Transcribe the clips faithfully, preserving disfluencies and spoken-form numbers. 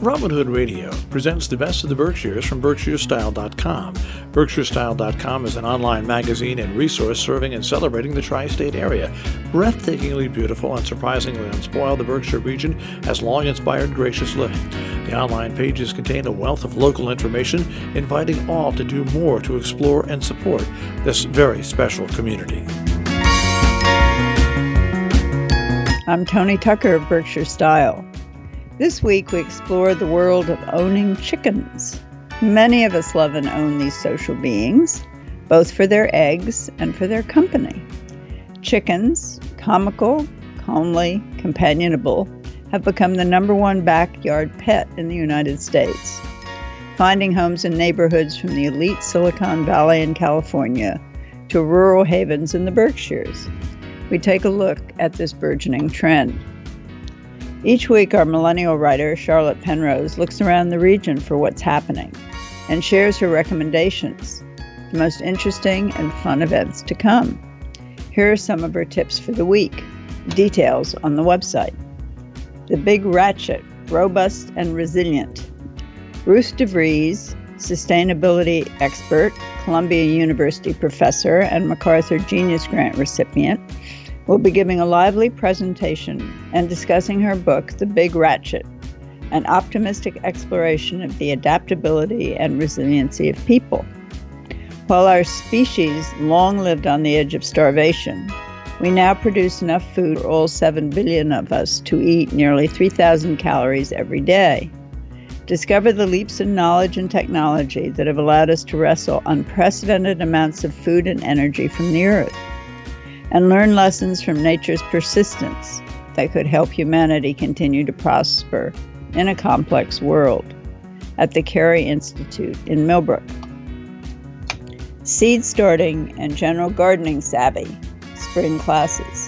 Robin Hood Radio presents the best of the Berkshires from Berkshire Style dot com. Berkshire Style dot com is an online magazine and resource serving and celebrating the tri-state area. Breathtakingly beautiful and surprisingly unspoiled, the Berkshire region has long inspired gracious living. The online pages contain a wealth of local information, inviting all to do more to explore and support this very special community. I'm Tony Tucker of Berkshire Style. This week we explore the world of owning chickens. Many of us love and own these social beings, both for their eggs and for their company. Chickens, comical, comely, companionable, have become the number one backyard pet in the United States, finding homes in neighborhoods from the elite Silicon Valley in California to rural havens in the Berkshires. We take a look at this burgeoning trend. Each week, our millennial writer, Charlotte Penrose, looks around the region for what's happening and shares her recommendations, the most interesting and fun events to come. Here are some of her tips for the week. Details on the website. The Big Ratchet, robust and resilient. Ruth DeVries, sustainability expert, Columbia University professor, and MacArthur Genius Grant recipient, will be giving a lively presentation and discussing her book, The Big Ratchet, an optimistic exploration of the adaptability and resiliency of people. While our species long lived on the edge of starvation, we now produce enough food for all seven billion of us to eat nearly three thousand calories every day. Discover the leaps in knowledge and technology that have allowed us to wrestle unprecedented amounts of food and energy from the earth, and learn lessons from nature's persistence that could help humanity continue to prosper in a complex world at the Carey Institute in Millbrook. Seed starting and general gardening savvy, spring classes.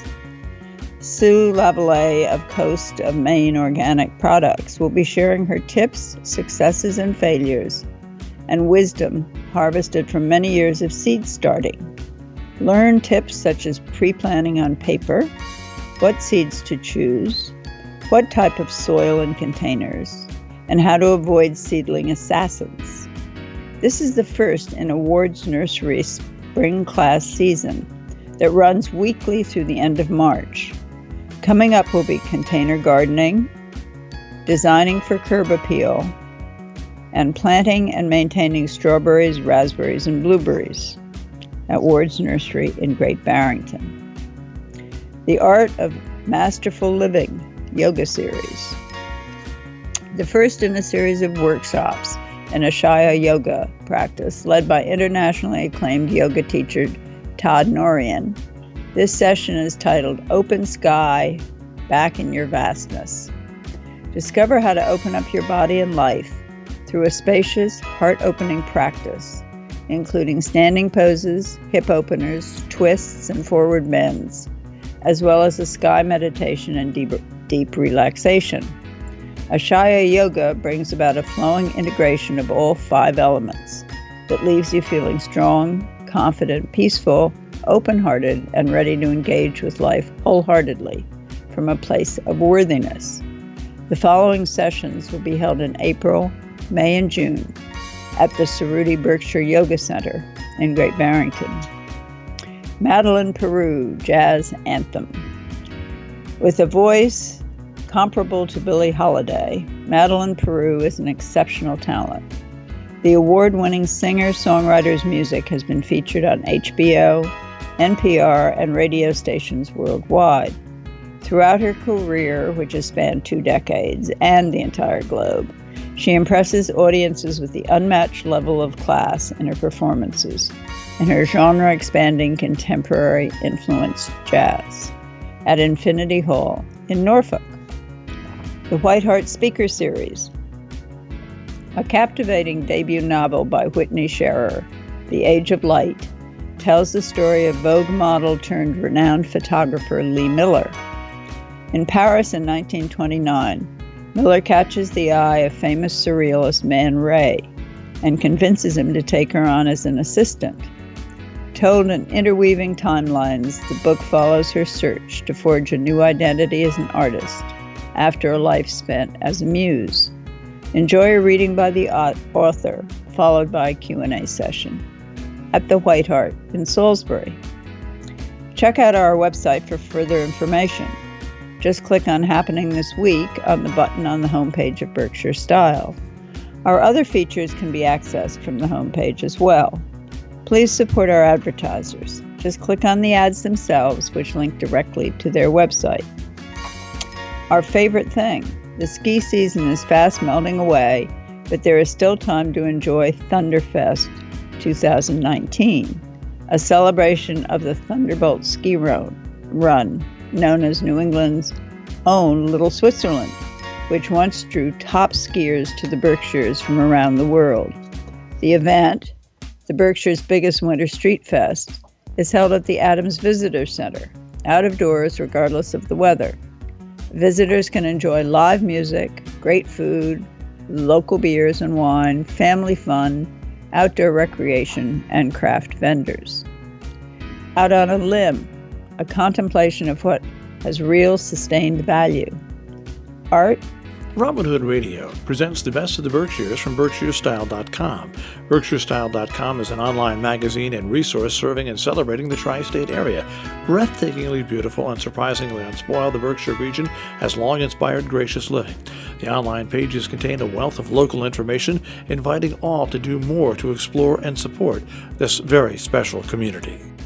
Sue Lavallee of Coast of Maine Organic Products will be sharing her tips, successes, and failures, and wisdom harvested from many years of seed starting. Learn tips such as pre-planting on paper, what seeds to choose, what type of soil and containers, and how to avoid seedling assassins. This is the first in Awards Nursery spring class season that runs weekly through the end of March. Coming up will be container gardening, designing for curb appeal, and planting and maintaining strawberries, raspberries, and blueberries at Ward's Nursery in Great Barrington. The Art of Masterful Living Yoga Series. The first in a series of workshops in a Shaya yoga practice led by internationally acclaimed yoga teacher Todd Norian. This session is titled Open Sky, Back in Your Vastness. Discover how to open up your body and life through a spacious, heart-opening practice, including standing poses, hip openers, twists, and forward bends, as well as a sky meditation and deep, deep relaxation. Ashaya Yoga brings about a flowing integration of all five elements that leaves you feeling strong, confident, peaceful, open-hearted, and ready to engage with life wholeheartedly from a place of worthiness. The following sessions will be held in April, May, and June at the Cerruti Berkshire Yoga Center in Great Barrington. Madeline Peru, Jazz Anthem. With a voice comparable to Billie Holiday, Madeline Peru is an exceptional talent. The award-winning singer-songwriter's music has been featured on H B O, N P R, and radio stations worldwide. Throughout her career, which has spanned two decades and the entire globe, she impresses audiences with the unmatched level of class in her performances and her genre-expanding contemporary influenced jazz at Infinity Hall in Norfolk. The White Hart Speaker Series. A captivating debut novel by Whitney Scherer, The Age of Light, tells the story of Vogue model turned renowned photographer Lee Miller. In Paris in nineteen twenty-nine, Miller catches the eye of famous surrealist Man Ray and convinces him to take her on as an assistant. Told in interweaving timelines, the book follows her search to forge a new identity as an artist after a life spent as a muse. Enjoy a reading by the author, followed by a Q and A session at the White Hart in Salisbury. Check out our website for further information. Just click on Happening This Week on the button on the homepage of Berkshire Style. Our other features can be accessed from the homepage as well. Please support our advertisers. Just click on the ads themselves, which link directly to their website. Our favorite thing, the ski season is fast melting away, but there is still time to enjoy Thunderfest twenty nineteen, a celebration of the Thunderbolt ski run, known as New England's own Little Switzerland, which once drew top skiers to the Berkshires from around the world. The event, the Berkshire's biggest winter street fest, is held at the Adams Visitor Center, out of doors regardless of the weather. Visitors can enjoy live music, great food, local beers and wine, family fun, outdoor recreation, and craft vendors. Out on a limb, a contemplation of what has real sustained value. Art. Robin Hood Radio presents the best of the Berkshires from Berkshire Style dot com. Berkshire Style dot com is an online magazine and resource serving and celebrating the tri-state area. Breathtakingly beautiful and surprisingly unspoiled, the Berkshire region has long inspired gracious living. The online pages contain a wealth of local information, inviting all to do more to explore and support this very special community.